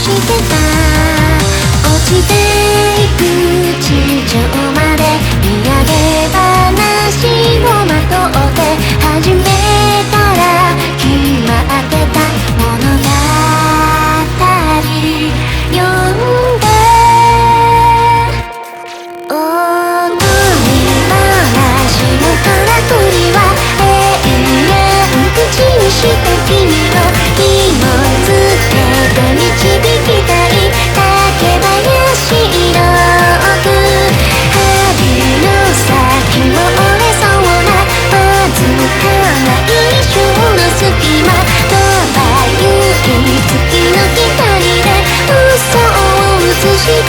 してた。落ちていく地上まで見上げ話をまとって始めたら決まってた物語読んで「おのり話のからくりは永遠口にした君を紐づけて導きたい竹林色く針の先も折れそうなわずかな一瞬の隙間とばゆい月の光で嘘を映した。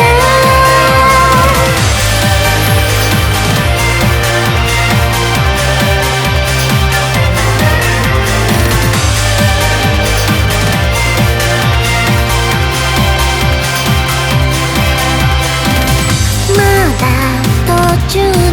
途中